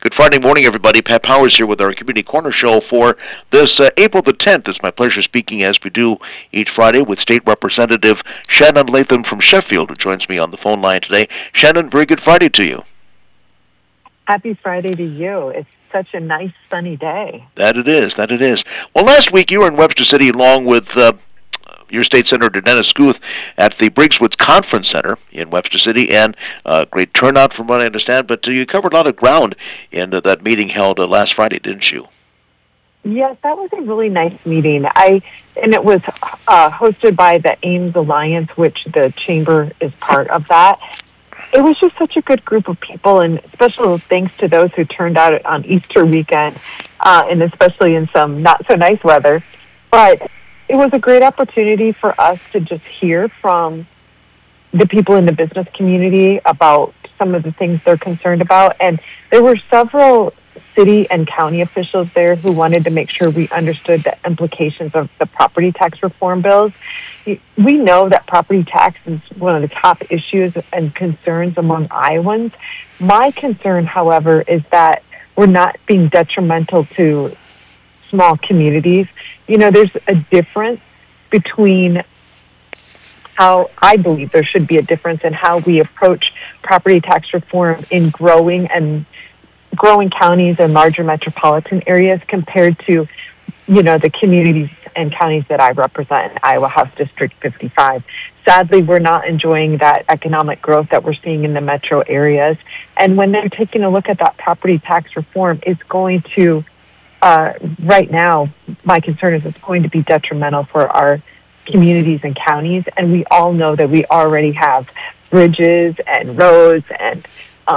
Good Friday morning, everybody. Pat Powers here with our Community Corner Show for this April the 10th. It's my pleasure speaking, as we do each Friday, with State Representative Shannon Latham from Sheffield, who joins me on the phone line today. Shannon, very good Friday to you. Happy Friday to you. It's such a nice, sunny day. That it is. Well, last week you were in Webster City along with your state senator Dennis Guth at the Briggs Woods Conference Center in Webster City, and great turnout from what I understand, but you covered a lot of ground in that meeting held last Friday, didn't you? Yes, that was a really nice meeting. And it was hosted by the Ames Alliance, which the Chamber is part of that. It was just such a good group of people, and special thanks to those who turned out on Easter weekend, and especially in some not-so-nice weather. But it was a great opportunity for us to just hear from the people in the business community about some of the things they're concerned about. And there were several city and county officials there who wanted to make sure we understood the implications of the property tax reform bills. We know that property tax is one of the top issues and concerns among Iowans. My concern, however, is that we're not being detrimental to small communities. You know, there's a difference between how I believe there should be a difference in how we approach property tax reform in growing counties and larger metropolitan areas compared to, you know, the communities and counties that I represent in Iowa House District 55. Sadly, we're not enjoying that economic growth that we're seeing in the metro areas. And when they're taking a look at that property tax reform, it's going to, right now, my concern is it's going to be detrimental for our communities and counties. And we all know that we already have bridges and roads and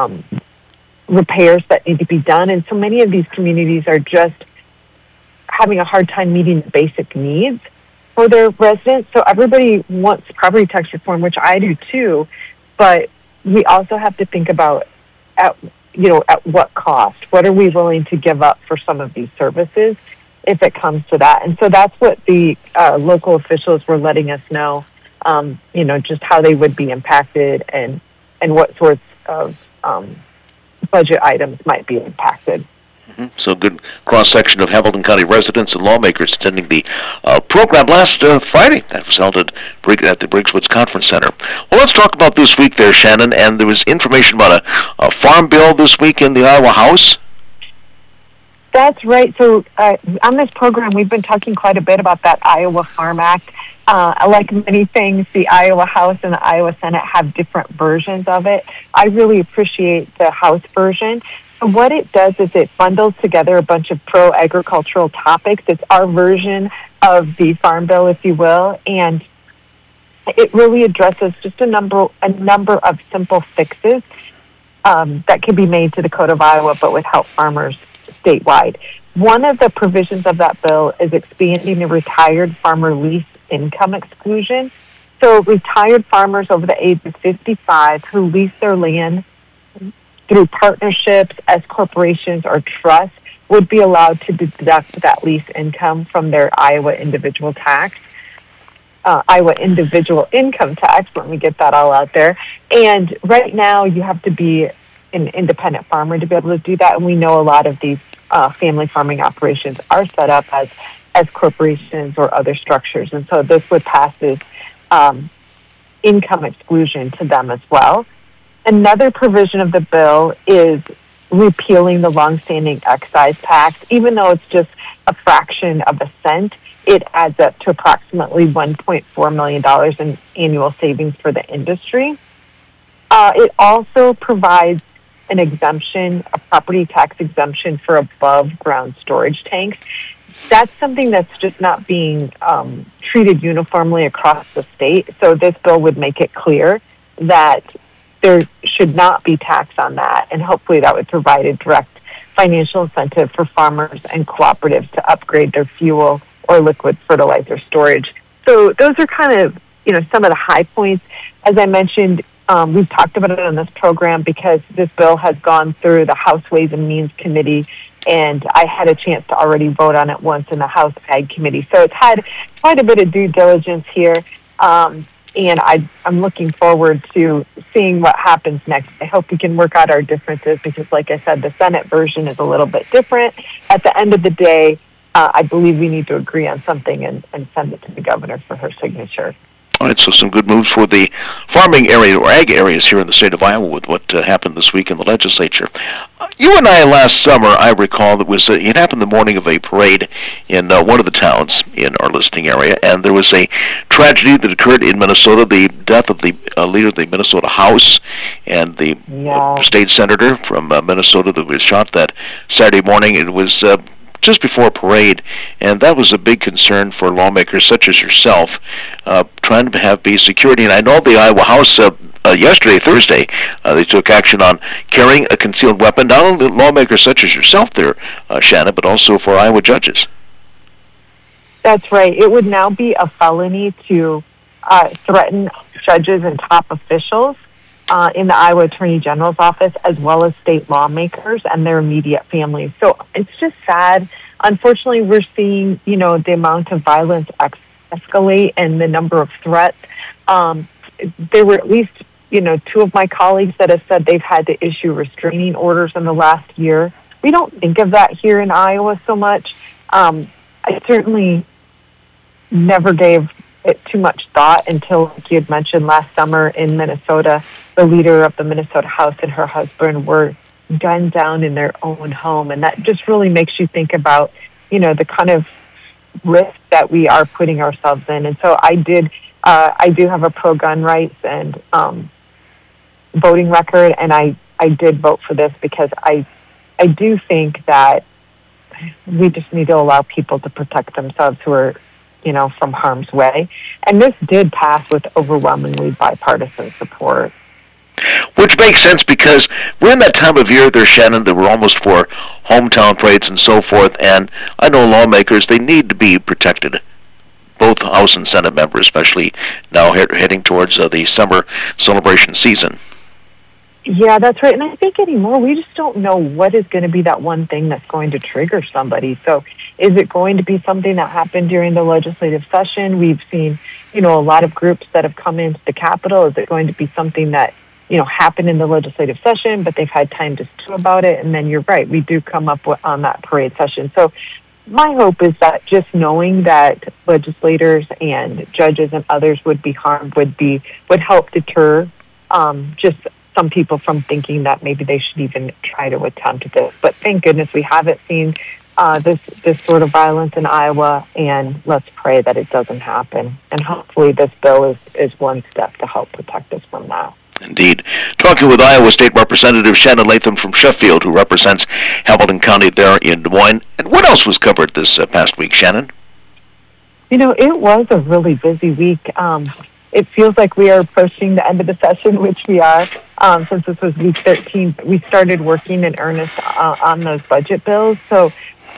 repairs that need to be done. And so many of these communities are just having a hard time meeting the basic needs for their residents. So everybody wants property tax reform, which I do too, but we also have to think about at what cost? What are we willing to give up for some of these services if it comes to that? And so that's what the local officials were letting us know, just how they would be impacted and what sorts of budget items might be impacted. So good cross-section of Hamilton County residents and lawmakers attending the program last Friday that was held at the Briggs Woods Conference Center. Well, let's talk about this week there, Shannon, and there was information about a farm bill this week in the Iowa House. That's right. So on this program, we've been talking quite a bit about that Iowa Farm Act. Like many things, the Iowa House and the Iowa Senate have different versions of it. I really appreciate the House version. What it does is it bundles together a bunch of pro-agricultural topics. It's our version of the Farm Bill, if you will, and it really addresses just a number of simple fixes that can be made to the Code of Iowa, but would help farmers statewide. One of the provisions of that bill is expanding the retired farmer lease income exclusion. So retired farmers over the age of 55 who lease their land through partnerships, as corporations or trusts, would be allowed to deduct that lease income from their Iowa individual tax, Iowa individual income tax, let me get that all out there. And right now, you have to be an independent farmer to be able to do that, and we know a lot of these family farming operations are set up as corporations or other structures, and so this would pass this income exclusion to them as well. Another provision of the bill is repealing the longstanding excise tax. Even though it's just a fraction of a cent, it adds up to approximately $1.4 million in annual savings for the industry. It also provides an exemption, a property tax exemption for above-ground storage tanks. That's something that's just not being treated uniformly across the state. So this bill would make it clear that there should not be tax on that, and hopefully that would provide a direct financial incentive for farmers and cooperatives to upgrade their fuel or liquid fertilizer storage. So those are kind of, some of the high points. As I mentioned, we've talked about it on this program because this bill has gone through the House Ways and Means Committee, and I had a chance to already vote on it once in the House Ag Committee. So it's had quite a bit of due diligence here. And I'm looking forward to seeing what happens next. I hope we can work out our differences because, like I said, the Senate version is a little bit different. At the end of the day, I believe we need to agree on something and send it to the governor for her signature. All right, so some good moves for the farming area or ag areas here in the state of Iowa with what happened this week in the legislature. You and I last summer, I recall, it happened the morning of a parade in one of the towns in our listening area, and there was a tragedy that occurred in Minnesota, the death of the leader of the Minnesota House and the state senator from Minnesota that was shot that Saturday morning. It was just before a parade, and that was a big concern for lawmakers such as yourself, trying to have base security. And I know the Iowa House Thursday, they took action on carrying a concealed weapon, not only lawmakers such as yourself there, Shannon, but also for Iowa judges. That's right. It would now be a felony to threaten judges and top officials in the Iowa Attorney General's office, as well as state lawmakers and their immediate families. So it's just sad. Unfortunately, we're seeing, the amount of violence escalate and the number of threats. There were at least, two of my colleagues that have said they've had to issue restraining orders in the last year. We don't think of that here in Iowa so much. I certainly never gave it too much thought until, like you had mentioned, last summer in Minnesota, the leader of the Minnesota House and her husband were gunned down in their own home. And that just really makes you think about, the kind of risk that we are putting ourselves in. And so I do have a pro-gun rights and voting record, and I did vote for this because I do think that we just need to allow people to protect themselves who are, from harm's way. And this did pass with overwhelmingly bipartisan support. Which makes sense because we're in that time of year there, Shannon, that we're almost for hometown parades and so forth, and I know lawmakers, they need to be protected. Both House and Senate members, especially now heading towards the summer celebration season. Yeah, that's right. And I think anymore, we just don't know what is going to be that one thing that's going to trigger somebody. So is it going to be something that happened during the legislative session? We've seen, a lot of groups that have come into the Capitol. Is it going to be something that, happened in the legislative session, but they've had time to stew about it? And then you're right, we do come up on that parade session. So my hope is that just knowing that legislators and judges and others would be harmed would help deter just some people from thinking that maybe they should even try to attempt this. But thank goodness we haven't seen this sort of violence in Iowa, and let's pray that it doesn't happen. And hopefully this bill is one step to help protect us from that. Indeed. Talking with Iowa State Representative Shannon Latham from Sheffield, who represents Hamilton County there in Des Moines. And what else was covered this past week, Shannon? It was a really busy week. It feels like we are approaching the end of the session, which we are. Since this was week 13, we started working in earnest on those budget bills. So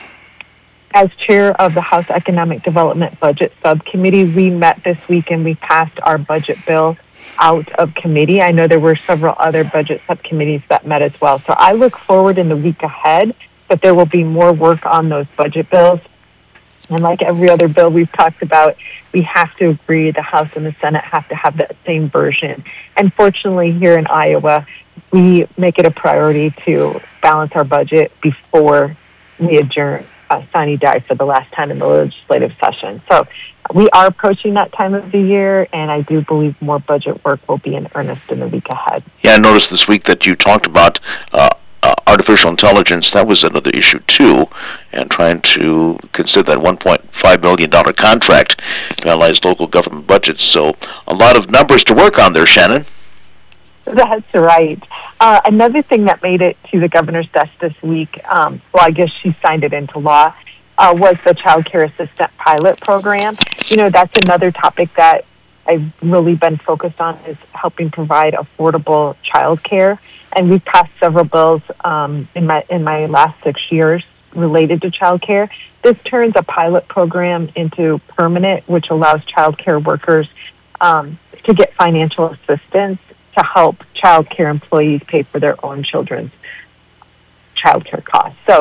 as chair of the House Economic Development Budget Subcommittee, we met this week and we passed our budget bill out of committee. I know there were several other budget subcommittees that met as well. So I look forward in the week ahead that there will be more work on those budget bills. And like every other bill we've talked about, we have to agree, the House and the Senate have to have that same version. And fortunately, here in Iowa, we make it a priority to balance our budget before we adjourn sine die for the last time in the legislative session. So we are approaching that time of the year, and I do believe more budget work will be in earnest in the week ahead. Yeah, I noticed this week that you talked about artificial intelligence. That was another issue, too, and trying to consider that $1.5 million contract to analyze local government budgets. So a lot of numbers to work on there, Shannon. That's right. Another thing that made it to the governor's desk this week, I guess she signed it into law, was the Child Care Assistant Pilot Program. That's another topic that I've really been focused on, is helping provide affordable child care. And we've passed several bills in my last 6 years related to child care. This turns a pilot program into permanent, which allows child care workers to get financial assistance to help child care employees pay for their own children's child care costs. So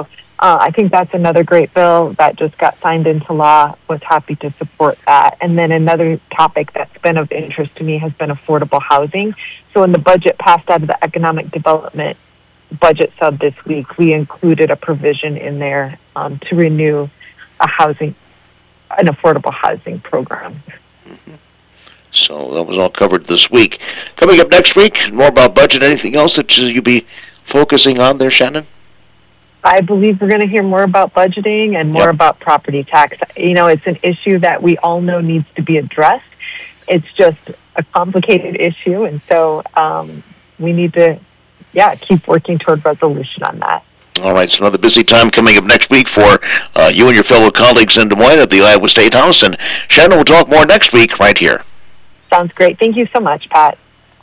I think that's another great bill that just got signed into law. Was happy to support that. And then another topic that's been of interest to me has been affordable housing. So in the budget passed out of the Economic Development budget sub this week, we included a provision in there to renew an affordable housing program. Mm-hmm. So that was all covered this week. Coming up next week, more about budget. Anything else that you'll be focusing on there, Shannon? I believe we're going to hear more about budgeting and more about property tax. It's an issue that we all know needs to be addressed. It's just a complicated issue, and so we need to, keep working toward resolution on that. All right, so another busy time coming up next week for you and your fellow colleagues in Des Moines at the Iowa State House. And Shannon will talk more next week right here. Sounds great. Thank you so much, Pat.